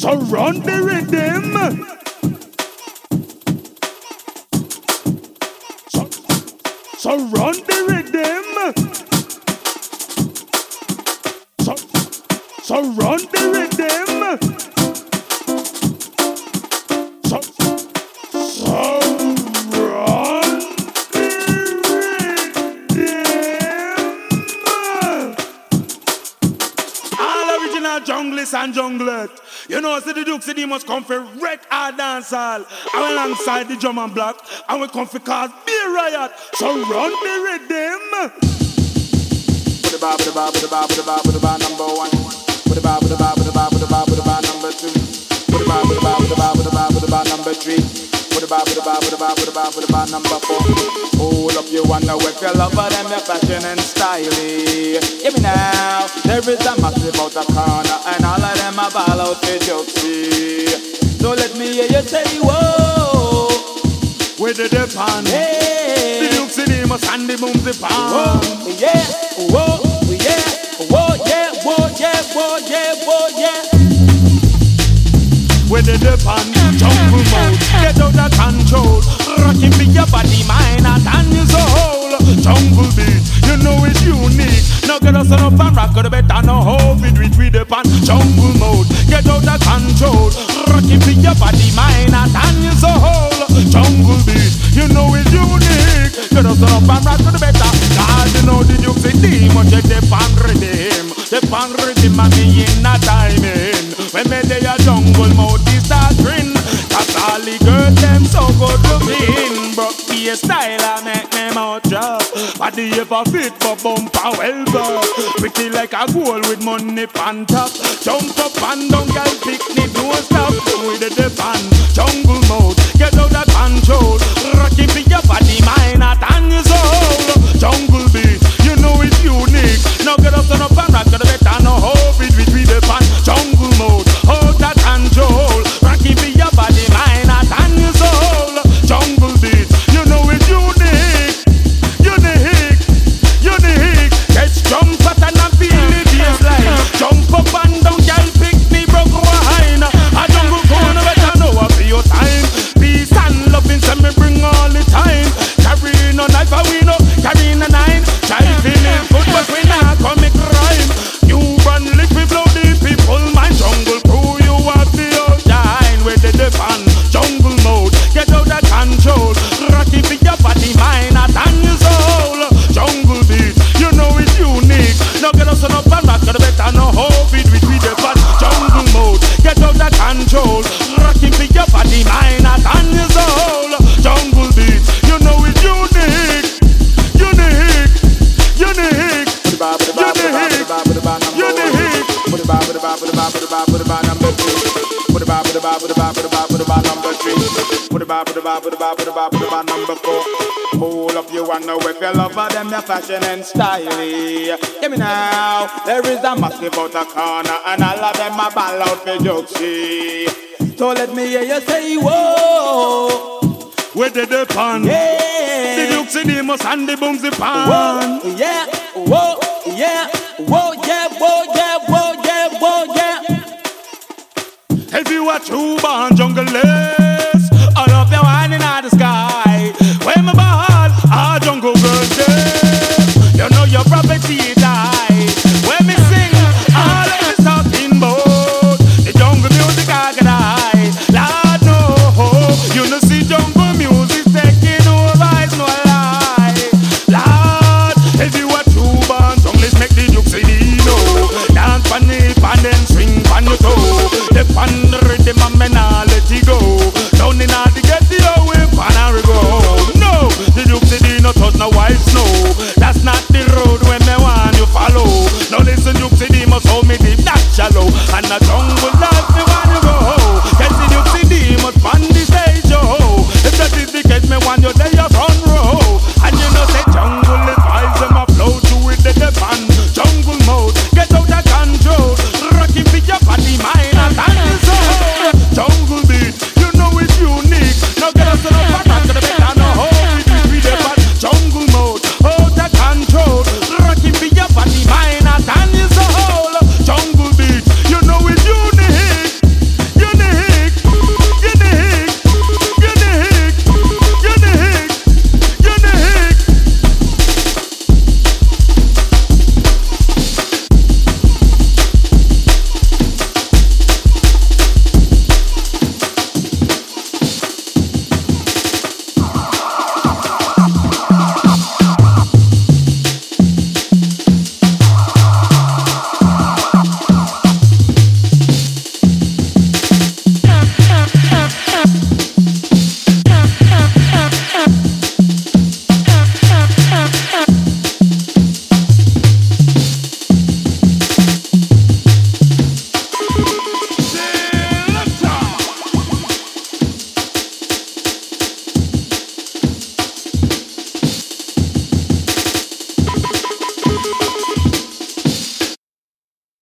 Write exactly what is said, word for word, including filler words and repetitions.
So run the rhythm. So, so run the rhythm. So, so run the rhythm. So, so run the rhythm. All original junglists and junglet. You know, so the Dukes, they must come for wreck our dance hall. I'm alongside the drum and block, and we come for cause beer riot. So run the rhythm. Put the bar, put the bar, put the bar, put the bar, put the bar number one. Put the bar, put the bar, put the bar, put the bar, put the bar number two. Put the bar, put the bar, put the bar, put the bar, put the bar number three. Put the bar, put the bar, put the bar, put the bar, put the bar number four. Hold up, you wonder if you love them, your fashion and style. Hear me now, there is a massive out a corner, and all of them are ball out with Juxie. So let me hear you say, whoa. Where did they pan? Hey. The Dukes in him and the booms the pan. Whoa, yeah, whoa, yeah, whoa, yeah, whoa, yeah, whoa, yeah, whoa, yeah. Where did they pan? Jungle mode, get out of control. Rocking for your body, mind, and your soul. Jungle beat, you know it's unique. Now get us on up and rock, got a better know how we do it with the pan. Jungle mode, get out of control. Rocking for your body, mind, and your soul. Jungle beat, you know it's unique. Get us on up and rock, got a better. God, you know the Dukes in demon, check the pan rhythm. The pan rhythm and me in a timing. When me they a jungle mode, they start grin. Cause all the girls them so good looking. But be a style I make me mouth drop. Body ever fit for bumper well up. Pretty like a goal with money pan top. Jump up and down, girl picnic, no stop. With the fan, jungle mode, get out of control. Rocking for your body, mind, and your soul. Jungle beat, you know it's unique. Now get up, turn up and rock, get better know how it with the fan. Jungle mode, out of control. Rocking for your body, mind, and your soul. Jungle beat, you know it's unique. Unique, unique. Let's jump at and feel the baseline. Jump up and down, girl, pick me, broke wine. A jungle corner, better know what for your time. Peace and loving, send me bring all the time. Carrying a knife, we know, carrying a nine. Try feeling good, but we not commit crime. New brand lick, we blow the people, my jungle crew, you have the outshine. With the fan, jungle mode, get out of control. Rocky for your body, mind, and your soul. Jungle beat, you know it's unique. Now get us on up and rock, got better know how it with with the fan. Jungle mode, get out of control. Rocky for your body, mind, and your soul. Jungle beat, you know it's unique. Unique, unique, unique, unique. Put the bar, put the bar, put the bar, put the bar, put the bar number two. Put the bar, put the bar, put the bar, put the bar, put the bar number three. Put the bar, put the bar, put the bar, put the bar, put the bar number four. Hold up, you wanna if you love for them, your fashion and style. Hear me now, there is a massive out a corner, and all of them a ball out for Juxie. So let me hear you say, whoa. Where did they pan? Yeah. The Dukes in the must and the booms the pan. Whoa.